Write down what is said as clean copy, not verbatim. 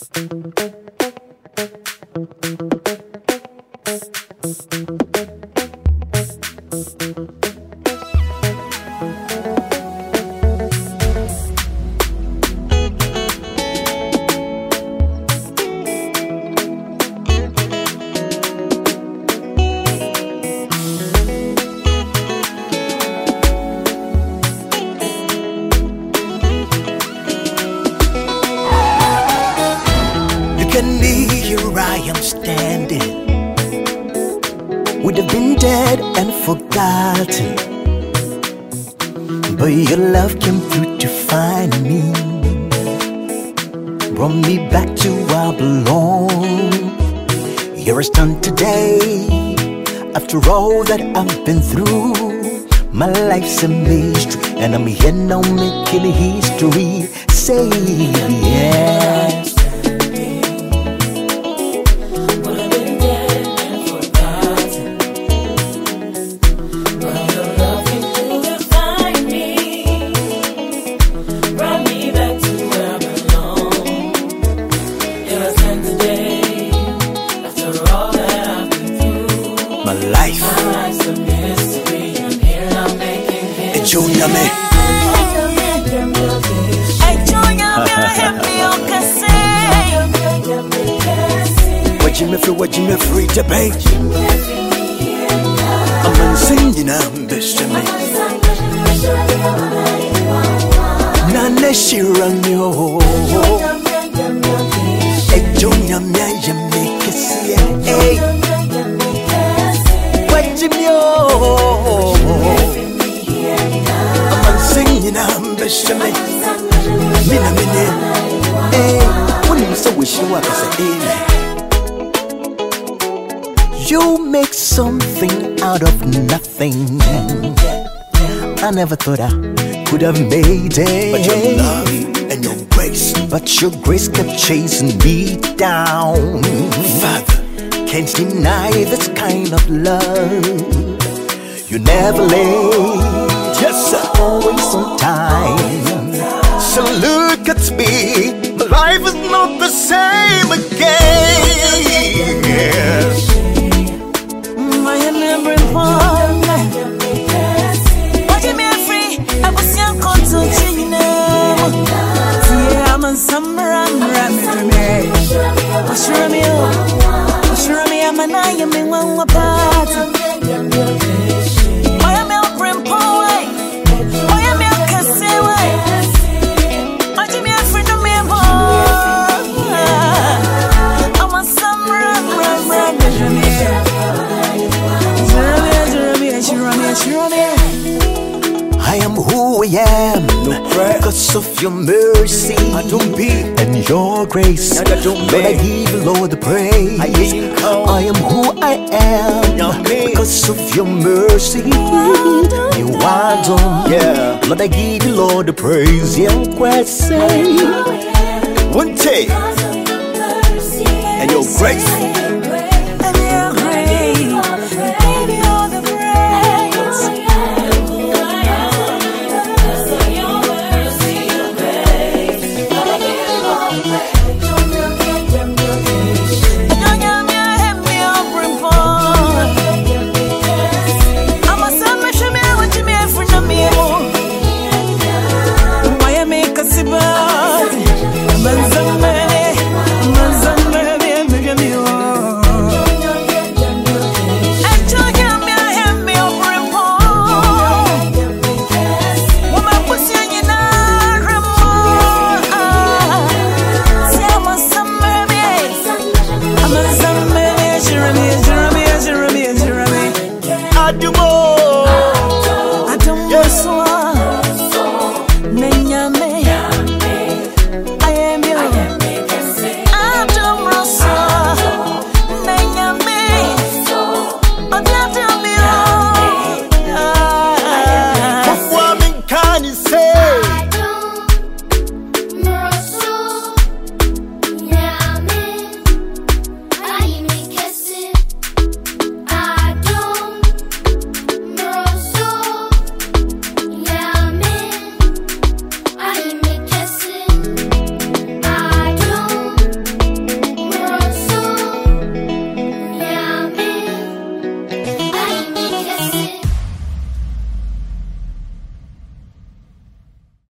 Here I am standing, would have been dead and forgotten, but your love came through to find me, brought me back to where I belong. Here I stand today, after all that I've been through. My life's a mystery, and I'm here now making history. Say yes. My life's a mystery. I'm here now making history. Junior me. What you me free to pay? I'm singing I'm best to me. Nane shiranyo. Junior me I make it see. I'm singing I'm best to me. Mina mine. When you say wish you I say you make something out of nothing. I never thought I could have made it. But your love and your grace, but your grace kept chasing me down. Father, can't deny this kind of love. You never late, yes sir, always on time. So look at me, my life is not the same again. Yes. I am who I am, because of your mercy and your grace. Lord, I give you, Lord, the praise. I am who I am, because of your mercy. You are done. Lord, I give you, Lord, the praise. Your grace, one day, and your grace.